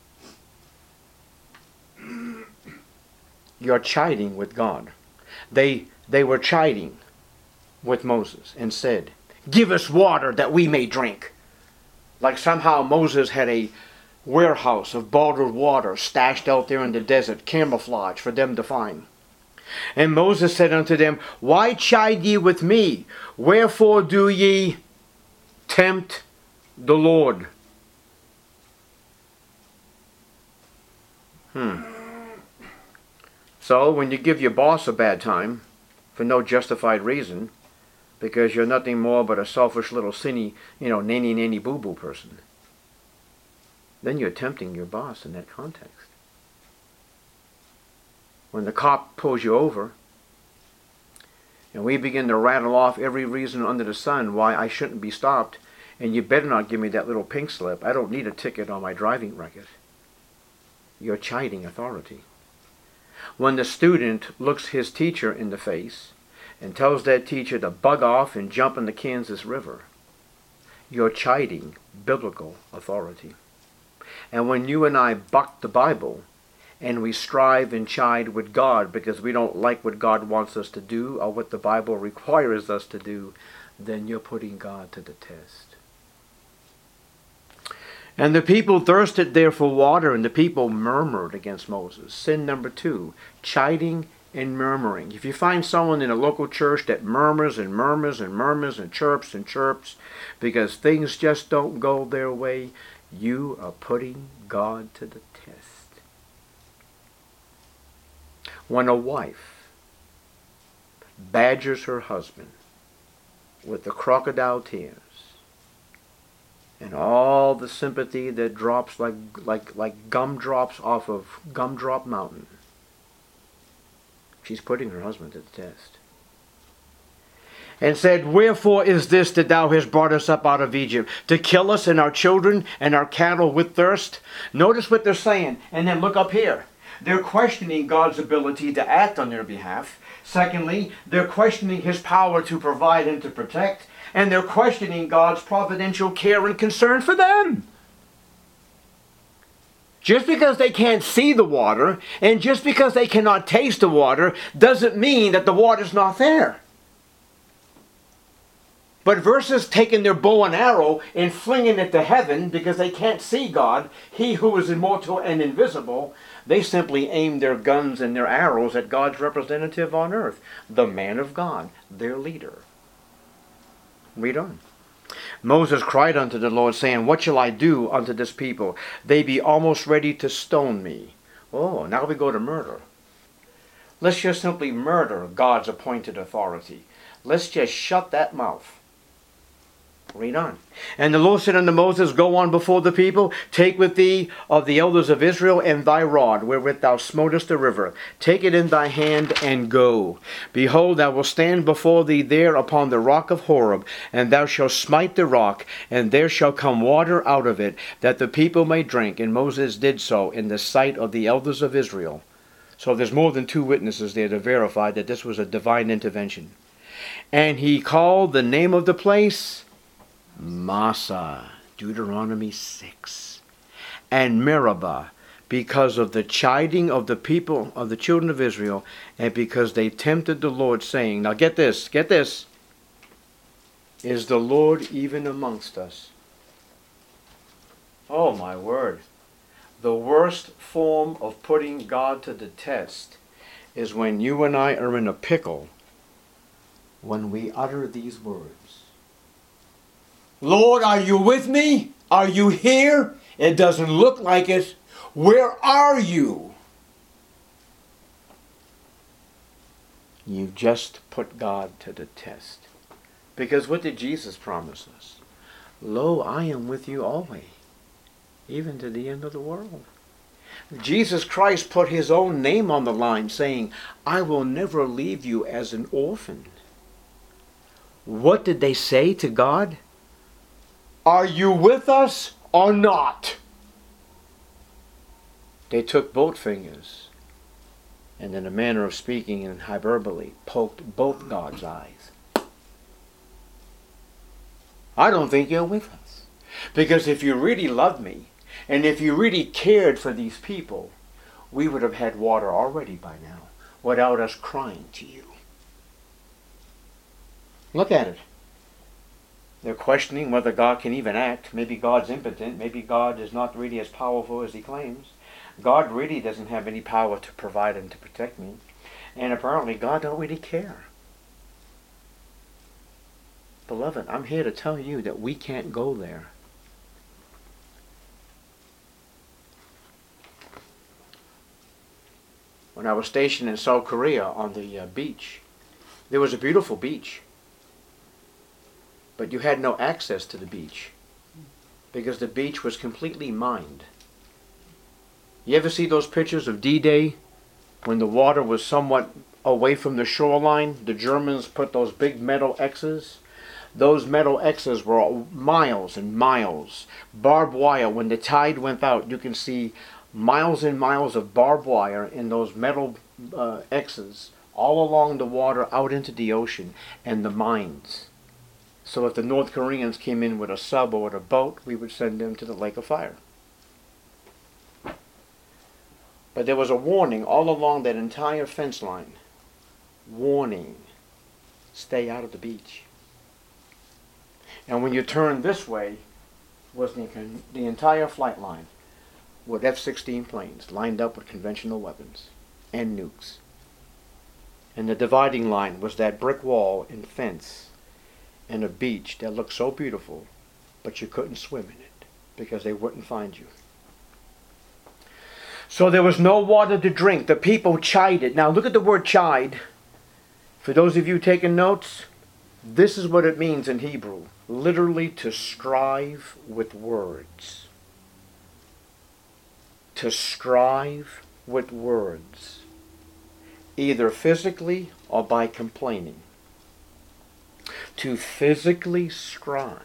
you're chiding with God. They, they were chiding with Moses and said, "Give us water that we may drink." Like somehow Moses had a warehouse of bottled water stashed out there in the desert, camouflage for them to find. And Moses said unto them, "Why chide ye with me? Wherefore do ye tempt the Lord?" Hmm. So when you give your boss a bad time for no justified reason, because you're nothing more but a selfish little sinny, you know, nanny nanny boo boo person, then you're tempting your boss in that context. When the cop pulls you over and we begin to rattle off every reason under the sun why I shouldn't be stopped, and you better not give me that little pink slip. I don't need a ticket on my driving record. You're chiding authority. When the student looks his teacher in the face and tells that teacher to bug off and jump in the Kansas River, you're chiding biblical authority. And when you and I buck the Bible and we strive and chide with God because we don't like what God wants us to do or what the Bible requires us to do, then you're putting God to the test. And the people thirsted there for water, and the people murmured against Moses. Sin number two, chiding and murmuring. If you find someone in a local church that murmurs and murmurs and murmurs and chirps and chirps because things just don't go their way, you are putting God to the test. When a wife badgers her husband with the crocodile tears and all the sympathy that drops like, like, like gumdrops off of Gumdrop Mountain, she's putting her husband to the test. And said, "Wherefore is this that thou hast brought us up out of Egypt? To kill us and our children and our cattle with thirst?" Notice what they're saying. And then look up here. They're questioning God's ability to act on their behalf. Secondly, they're questioning His power to provide and to protect. And they're questioning God's providential care and concern for them. Just because they can't see the water and just because they cannot taste the water doesn't mean that the water's not there. But versus taking their bow and arrow and flinging it to heaven because they can't see God, He who is immortal and invisible, they simply aim their guns and their arrows at God's representative on earth, the man of God, their leader. Read on. Moses cried unto the Lord, saying, "What shall I do unto this people? They be almost ready to stone me." Oh, now we go to murder. Let's just simply murder God's appointed authority. Let's just shut that mouth. Read on. And the Lord said unto Moses, "Go on before the people, take with thee of the elders of Israel and thy rod, wherewith thou smotest the river. Take it in thy hand, and go. Behold, I will stand before thee there upon the rock of Horeb, and thou shalt smite the rock, and there shall come water out of it, that the people may drink." And Moses did so in the sight of the elders of Israel. So there's more than two witnesses there to verify that this was a divine intervention. And he called the name of the place Massah, Deuteronomy six, and Meribah, because of the chiding of the people of the children of Israel, and because they tempted the Lord, saying, now get this, get this, "Is the Lord even amongst us?" Oh my word. The worst form of putting God to the test is when you and I are in a pickle when we utter these words. Lord, are you with me? Are you here? It doesn't look like it. Where are you? You've just put God to the test. Because what did Jesus promise us? Lo, I am with you always, even to the end of the world. Jesus Christ put his own name on the line, saying, I will never leave you as an orphan. What did they say to God? Are you with us or not? They took both fingers and, in a manner of speaking in hyperbole, poked both God's eyes. I don't think you're with us. Because if you really loved me, and if you really cared for these people, we would have had water already by now, without us crying to you. Look at it. They're questioning whether God can even act. Maybe God's impotent. Maybe God is not really as powerful as he claims. God really doesn't have any power to provide and to protect me. And apparently God don't really care. Beloved, I'm here to tell you that we can't go there. When I was stationed in South Korea on the uh, beach, there was a beautiful beach. But you had no access to the beach because the beach was completely mined. You ever see those pictures of D-Day when the water was somewhat away from the shoreline? The Germans put those big metal X's. Those metal X's were miles and miles. Barbed wire. When the tide went out, you can see miles and miles of barbed wire in those metal uh, X's all along the water out into the ocean and the mines. So if the North Koreans came in with a sub or with a boat, we would send them to the Lake of Fire. But there was a warning all along that entire fence line. Warning, stay out of the beach. And when you turn this way was the, the entire flight line with F sixteen planes lined up with conventional weapons and nukes. And the dividing line was that brick wall and fence and a beach that looked so beautiful, but you couldn't swim in it because they wouldn't find you. So there was no water to drink. The people chided. Now look at the word chide. For those of you taking notes, this is what it means in Hebrew. Literally to strive with words. To strive with words. Either physically or by complaining. To physically strive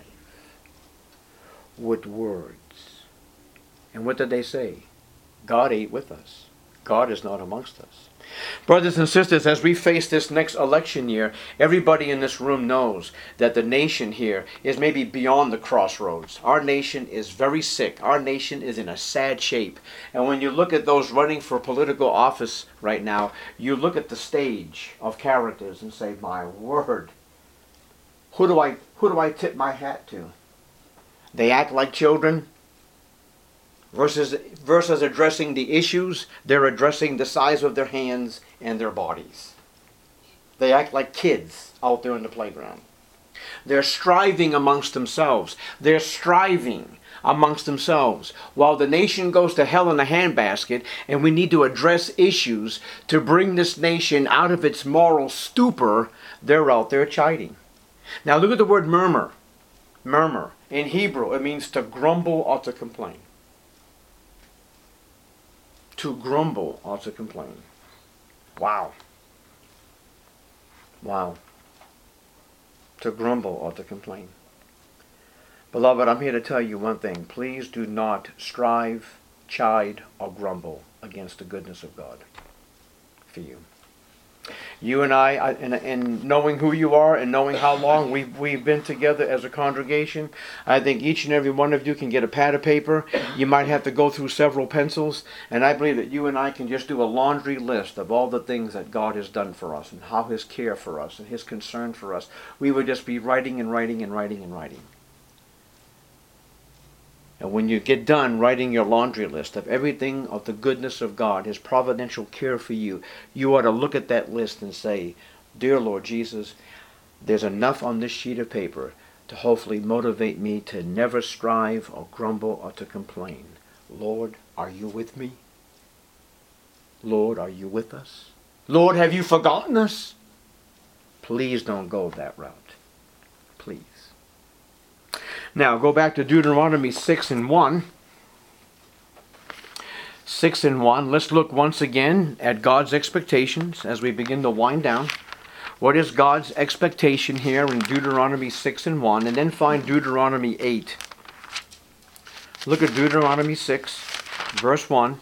with words. And what did they say? God ain't with us. God is not amongst us. Brothers and sisters, as we face this next election year, everybody in this room knows that the nation here is maybe beyond the crossroads. Our nation is very sick. Our nation is in a sad shape. And when you look at those running for political office right now, you look at the stage of characters and say, my word, who do I, who do I tip my hat to? They act like children. Versus, versus addressing the issues, they're addressing the size of their hands and their bodies. They act like kids out there in the playground. They're striving amongst themselves. They're striving amongst themselves. While the nation goes to hell in a handbasket, and we need to address issues to bring this nation out of its moral stupor, they're out there chiding. Now look at the word murmur. Murmur. In Hebrew, it means to grumble or to complain. To grumble or to complain. Wow. Wow. To grumble or to complain. Beloved, I'm here to tell you one thing. Please do not strive, chide, or grumble against the goodness of God for you. You and I, in, in knowing who you are and knowing how long we've, we've been together as a congregation, I think each and every one of you can get a pad of paper. You might have to go through several pencils. And I believe that you and I can just do a laundry list of all the things that God has done for us and how His care for us and His concern for us. We would just be writing and writing and writing and writing. And when you get done writing your laundry list of everything of the goodness of God, His providential care for you, you ought to look at that list and say, Dear Lord Jesus, there's enough on this sheet of paper to hopefully motivate me to never strive or grumble or to complain. Lord, are you with me? Lord, are you with us? Lord, have you forgotten us? Please don't go that route. Please. Now, go back to Deuteronomy six and one. six and one. Let's look once again at God's expectations as we begin to wind down. What is God's expectation here in Deuteronomy six and one? And then find Deuteronomy eight. Look at Deuteronomy six, verse one.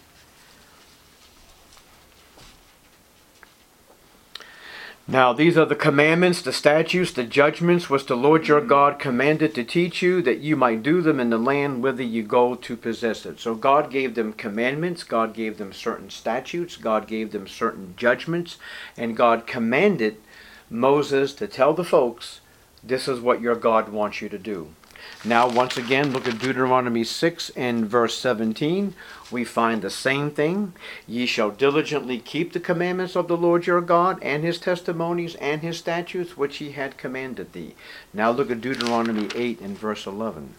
Now these are the commandments, the statutes, the judgments which the Lord your God commanded to teach you, that you might do them in the land whither you go to possess it. So God gave them commandments, God gave them certain statutes, God gave them certain judgments, and God commanded Moses to tell the folks, this is what your God wants you to do. Now once again, look at Deuteronomy six and verse seventeen. We find the same thing. Ye shall diligently keep the commandments of the Lord your God, and his testimonies and his statutes, which he had commanded thee. Now look at Deuteronomy eight and verse eleven.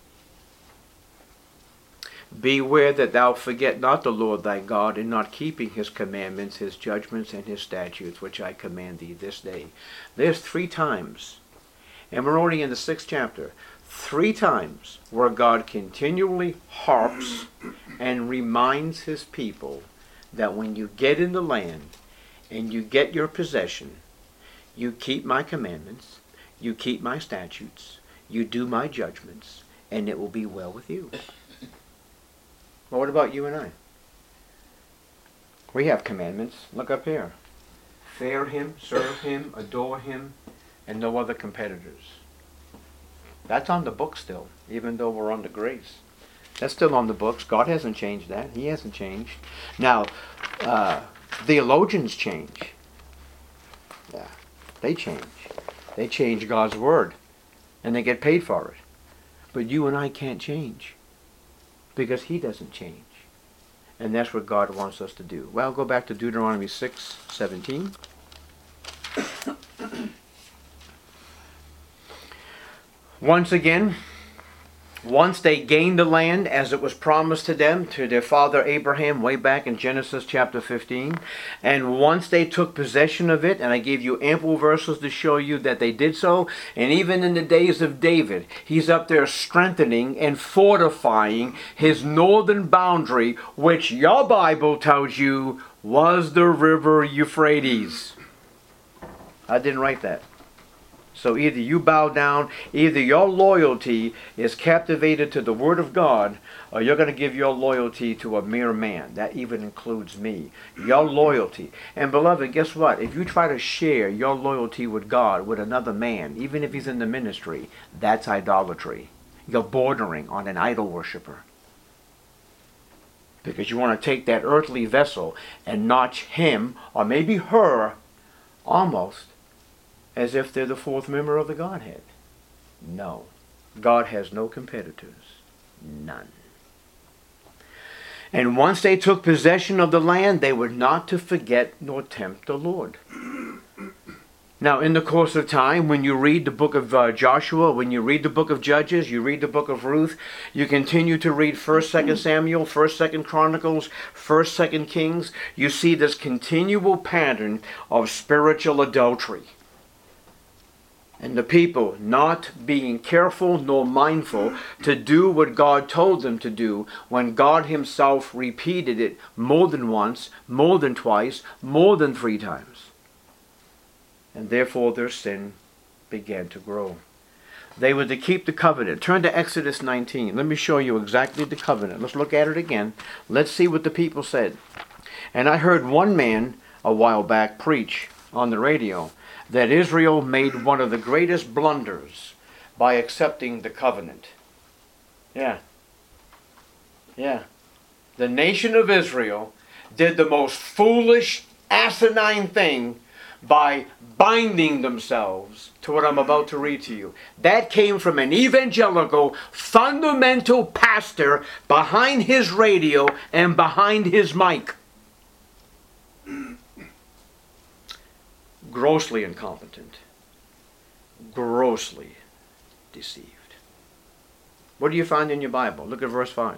Beware that thou forget not the Lord thy God, in not keeping his commandments, his judgments, and his statutes, which I command thee this day. There's three times, and we're only in the sixth chapter, three times where God continually harps and reminds his people that when you get in the land and you get your possession, you keep my commandments, you keep my statutes, you do my judgments, and it will be well with you. Well, what about you and I? We have commandments. Look up here. Fear him, serve him, adore him, and no other competitors. That's on the book still, even though we're under grace. That's still on the books. God hasn't changed that. He hasn't changed. Now, uh, theologians change. Yeah, they change. They change God's word, and they get paid for it. But you and I can't change, because he doesn't change. And that's what God wants us to do. Well, go back to Deuteronomy six seventeen. Once again, once they gained the land as it was promised to them, to their father Abraham, way back in Genesis chapter fifteen, and once they took possession of it, and I gave you ample verses to show you that they did so, and even in the days of David, he's up there strengthening and fortifying his northern boundary, which your Bible tells you was the river Euphrates. I didn't write that. So either you bow down, either your loyalty is captivated to the Word of God, or you're going to give your loyalty to a mere man. That even includes me. Your loyalty. And beloved, guess what? If you try to share your loyalty with God with another man, even if he's in the ministry, that's idolatry. You're bordering on an idol worshiper. Because you want to take that earthly vessel and notch him, or maybe her, almost as if they're the fourth member of the Godhead. No. God has no competitors. None. And once they took possession of the land, they were not to forget nor tempt the Lord. Now, in the course of time, when you read the book of uh, Joshua, when you read the book of Judges, you read the book of Ruth, you continue to read first, second Samuel, first, second Chronicles, first, second Kings, you see this continual pattern of spiritual adultery. And the people not being careful nor mindful to do what God told them to do, when God himself repeated it more than once, more than twice, more than three times. And therefore their sin began to grow. They were to keep the covenant. Turn to Exodus nineteen. Let me show you exactly the covenant. Let's look at it again. Let's see what the people said. And I heard one man a while back preach on the radio that Israel made one of the greatest blunders by accepting the covenant. Yeah. Yeah. The nation of Israel did the most foolish, asinine thing by binding themselves to what I'm about to read to you. That came from an evangelical, fundamental pastor behind his radio and behind his mic. Grossly incompetent. Grossly deceived. What do you find in your Bible? Look at verse five.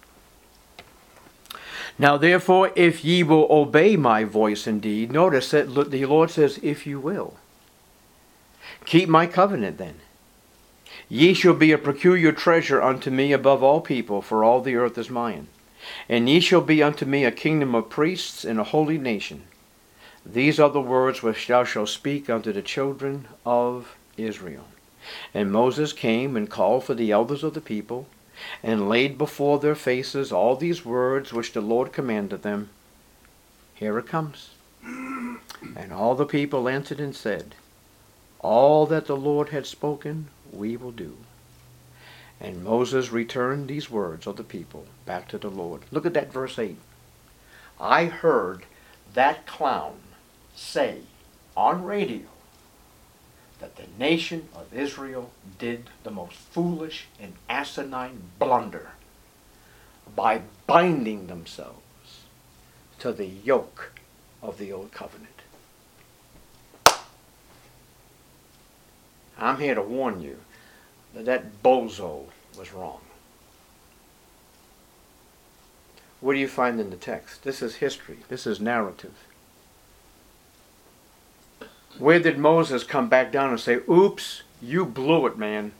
Now therefore, if ye will obey my voice indeed, notice that the Lord says, if you will. Keep my covenant then. Ye shall be a peculiar treasure unto me above all people, for all the earth is mine. And ye shall be unto me a kingdom of priests and a holy nation. These are the words which thou shalt speak unto the children of Israel. And Moses came and called for the elders of the people, and laid before their faces all these words which the Lord commanded them. Here it comes. And all the people answered and said, all that the Lord had spoken, we will do. And Moses returned these words of the people back to the Lord. Look at that verse eight. I heard that clown say on radio that the nation of Israel did the most foolish and asinine blunder by binding themselves to the yoke of the old covenant. I'm here to warn you that that bozo was wrong. What do you find in the text? This is history. This is narrative. Where did Moses come back down and say, oops, you blew it, man.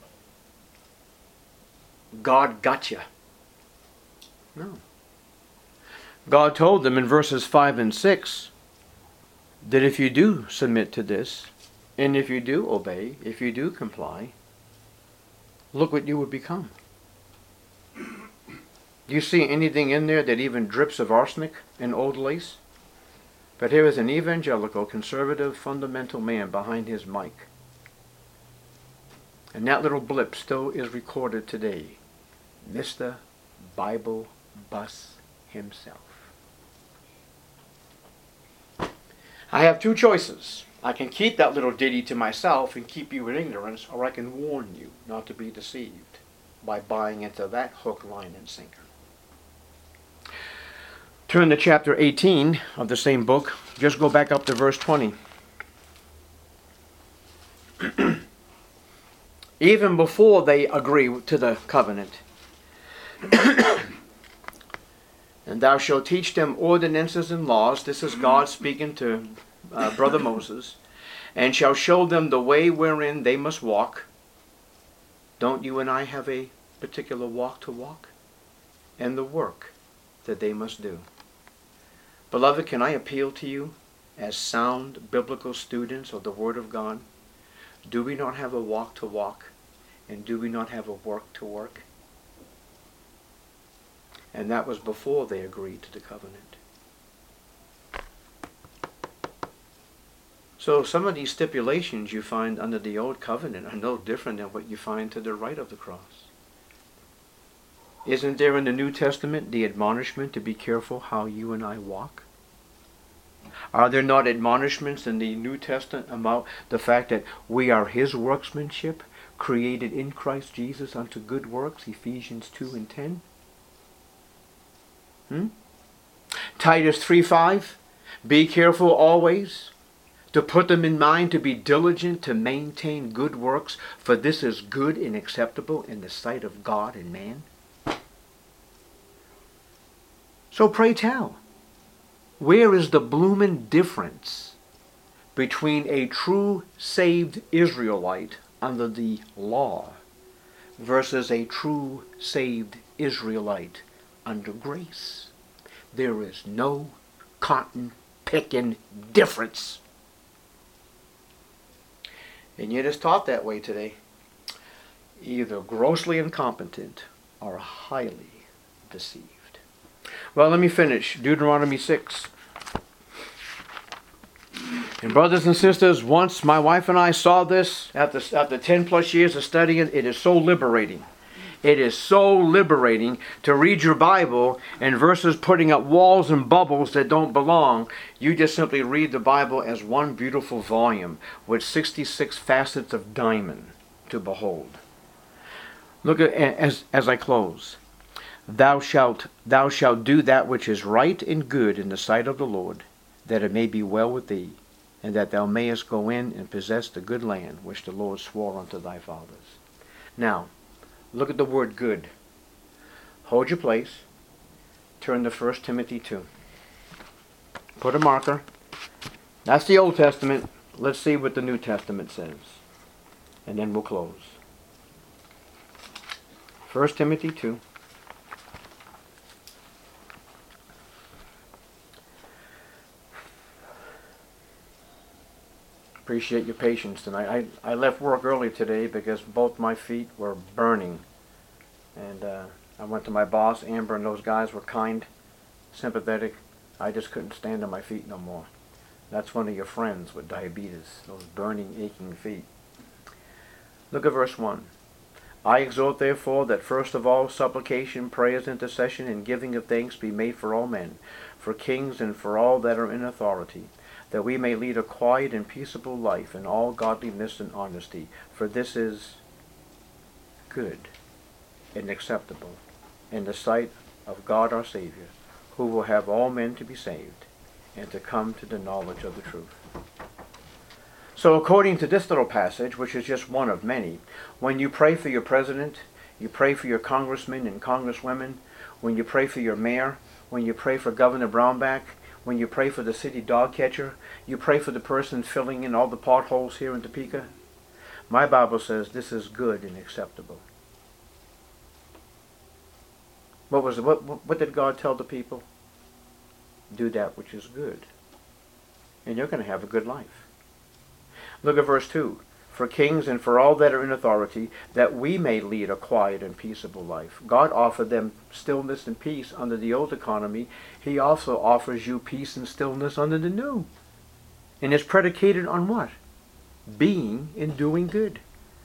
God got you. No. God told them in verses five and six that if you do submit to this, and if you do obey, if you do comply, look what you would become. Do you see anything in there that even drips of arsenic and old lace? But here is an evangelical, conservative, fundamental man behind his mic. And that little blip still is recorded today. Mister Bible Bus himself. I have two choices. I can keep that little ditty to myself and keep you in ignorance, or I can warn you not to be deceived by buying into that hook, line, and sinker. Turn to chapter eighteen of the same book. Just go back up to verse twenty. Even before they agree to the covenant. And thou shalt teach them ordinances and laws. This is God speaking to uh, brother Moses. And shall show them the way wherein they must walk. Don't you and I have a particular walk to walk? And the work that they must do. Beloved, can I appeal to you as sound biblical students of the Word of God? Do we not have a walk to walk? And do we not have a work to work? And that was before they agreed to the covenant. So some of these stipulations you find under the old covenant are no different than what you find to the right of the cross. Isn't there in the New Testament the admonishment to be careful how you and I walk? Are there not admonishments in the New Testament about the fact that we are His workmanship, created in Christ Jesus unto good works, Ephesians two and ten? Hmm? Titus three five, be careful always to put them in mind to be diligent to maintain good works, for this is good and acceptable in the sight of God and man. So pray tell, where is the bloomin' difference between a true saved Israelite under the law versus a true saved Israelite under grace? There is no cotton picking difference. And yet it's taught that way today. Either grossly incompetent or highly deceived. Well, let me finish. Deuteronomy six. And brothers and sisters, once my wife and I saw this, after, after ten plus years of studying, it is so liberating. It is so liberating to read your Bible and versus putting up walls and bubbles that don't belong. You just simply read the Bible as one beautiful volume with sixty-six facets of diamond to behold. Look at as as I close. Thou shalt thou shalt do that which is right and good in the sight of the Lord, that it may be well with thee, and that thou mayest go in and possess the good land which the Lord swore unto thy fathers. Now, look at the word good. Hold your place. Turn to First Timothy two. Put a marker. That's the Old Testament. Let's see what the New Testament says. And then we'll close. First Timothy two. Appreciate your patience tonight. I, I left work early today because both my feet were burning. And uh, I went to my boss, Amber, and those guys were kind, sympathetic. I just couldn't stand on my feet no more. That's one of your friends with diabetes, those burning, aching feet. Look at verse one. I exhort therefore that first of all supplication, prayers, intercession, and giving of thanks be made for all men, for kings and for all that are in authority, that we may lead a quiet and peaceable life in all godliness and honesty, for this is good and acceptable in the sight of God our Savior, who will have all men to be saved and to come to the knowledge of the truth. So according to this little passage, which is just one of many, when you pray for your president, you pray for your congressmen and congresswomen, when you pray for your mayor, when you pray for Governor Brownback, when you pray for the city dog catcher, you pray for the person filling in all the potholes here in Topeka, my Bible says this is good and acceptable. What was what what did God tell the people? Do that which is good, and you're going to have a good life. Look at verse two. For kings and for all that are in authority, that we may lead a quiet and peaceable life. God offered them stillness and peace under the old economy. He also offers you peace and stillness under the new. And it's predicated on what? Being and doing good.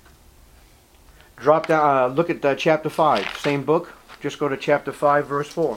Drop down, uh, look at uh, chapter five, same book. Just go to chapter five, verse four.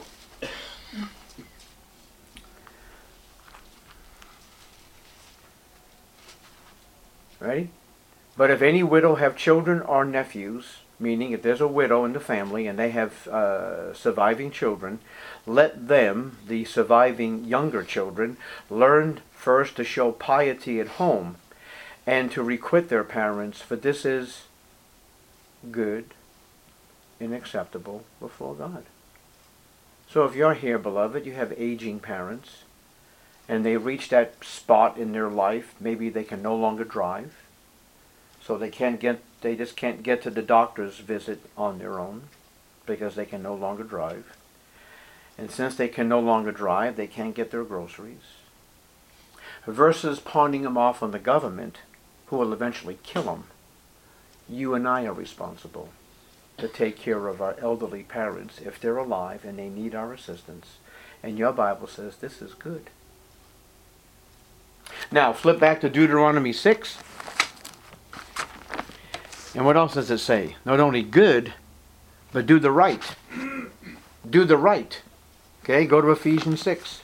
Ready? But if any widow have children or nephews, meaning if there's a widow in the family and they have uh, surviving children, let them, the surviving younger children, learn first to show piety at home and to requite their parents, for this is good and acceptable before God. So if you're here, beloved, you have aging parents, and they reach that spot in their life, maybe they can no longer drive, so they can't get, they just can't get to the doctor's visit on their own because they can no longer drive. And since they can no longer drive, they can't get their groceries. Versus pawning them off on the government, who will eventually kill them, you and I are responsible to take care of our elderly parents if they're alive and they need our assistance. And your Bible says this is good. Now, flip back to Deuteronomy six. And what else does it say? Not only good, but do the right. Do the right. Okay, go to Ephesians six.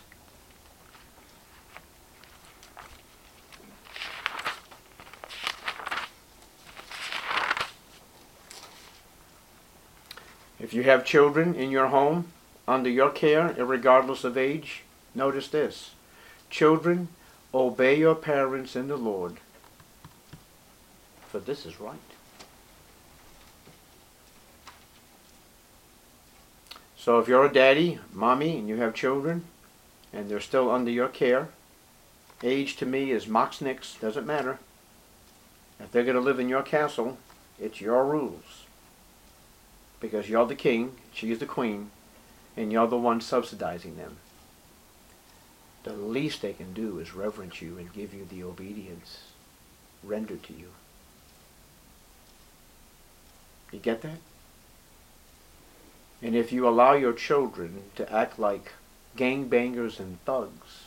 If you have children in your home, under your care, regardless of age, notice this. Children, obey your parents in the Lord, for this is right. So if you're a daddy, mommy, and you have children, and they're still under your care, age to me is mox nix, doesn't matter. If they're going to live in your castle, it's your rules. Because you're the king, she's the queen, and you're the one subsidizing them. The least they can do is reverence you and give you the obedience rendered to you. You get that? And if you allow your children to act like gangbangers and thugs,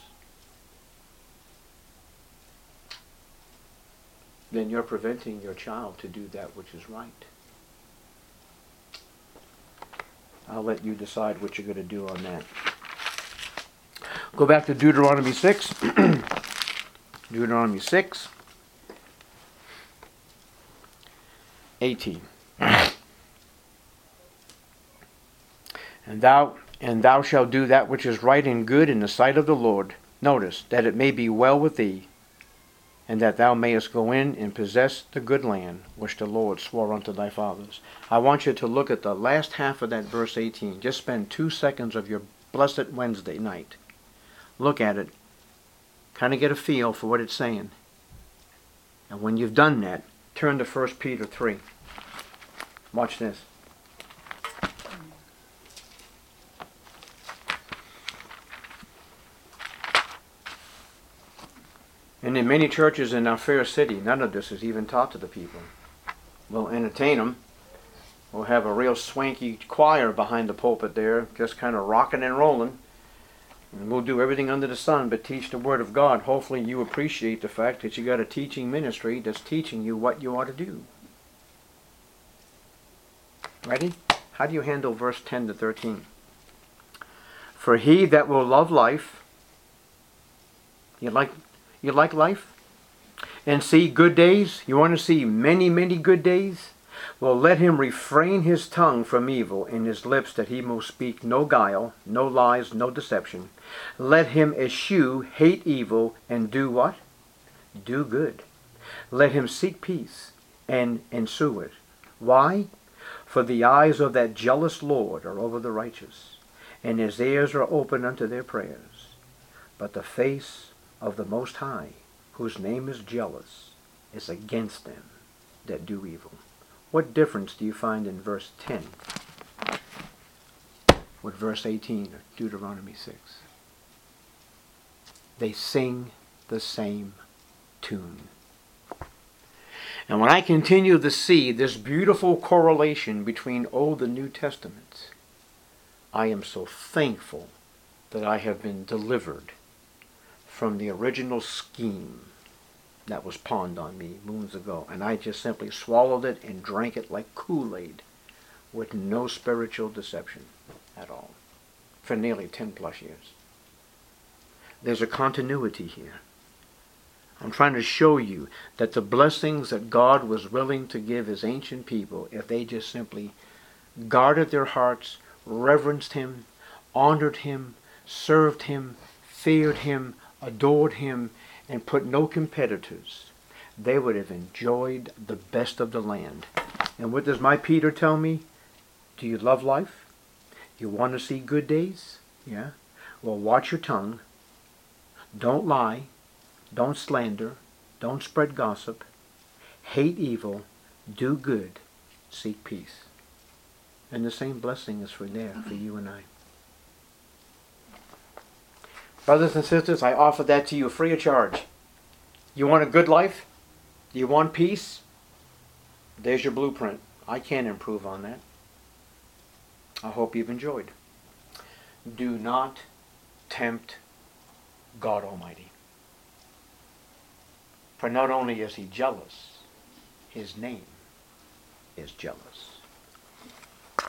then you're preventing your child to do that which is right. I'll let you decide what you're going to do on that. Go back to Deuteronomy six. Deuteronomy six. eighteen. And thou and thou shalt do that which is right and good in the sight of the Lord. Notice, that it may be well with thee, and that thou mayest go in and possess the good land which the Lord swore unto thy fathers. I want you to look at the last half of that verse eighteen. Just spend two seconds of your blessed Wednesday night. Look at it. Kind of get a feel for what it's saying. And when you've done that, turn to First Peter three. Watch this. And in many churches in our fair city, none of this is even taught to the people. We'll entertain them. We'll have a real swanky choir behind the pulpit there, just kind of rocking and rolling. And we'll do everything under the sun but teach the Word of God. Hopefully you appreciate the fact that you got a teaching ministry that's teaching you what you ought to do. Ready? How do you handle verse ten to thirteen? For he that will love life, you like, you like life? And see good days? You want to see many, many good days? Well, let him refrain his tongue from evil, and his lips that he most speak no guile, no lies, no deception. Let him eschew, hate evil, and do what? Do good. Let him seek peace, and ensue it. Why? For the eyes of that jealous Lord are over the righteous, and his ears are open unto their prayers. But the face of the Most High, whose name is jealous, is against them that do evil. What difference do you find in verse ten with verse eighteen of Deuteronomy six? They sing the same tune. And when I continue to see this beautiful correlation between Old and New Testaments, I am so thankful that I have been delivered from the original scheme that was pawned on me moons ago. And I just simply swallowed it and drank it like Kool-Aid with no spiritual deception at all for nearly ten plus years. There's a continuity here. I'm trying to show you that the blessings that God was willing to give his ancient people, if they just simply guarded their hearts, reverenced him, honored him, served him, feared him, adored him, and put no competitors, they would have enjoyed the best of the land. And what does my Peter tell me? Do you love life? You want to see good days? Yeah? Well, watch your tongue. Don't lie. Don't slander. Don't spread gossip. Hate evil. Do good. Seek peace. And the same blessing is for there for you and I. Brothers and sisters, I offer that to you free of charge. You want a good life? Do you want peace? There's your blueprint. I can't improve on that. I hope you've enjoyed. Do not tempt God Almighty. For not only is he jealous, his name is jealous.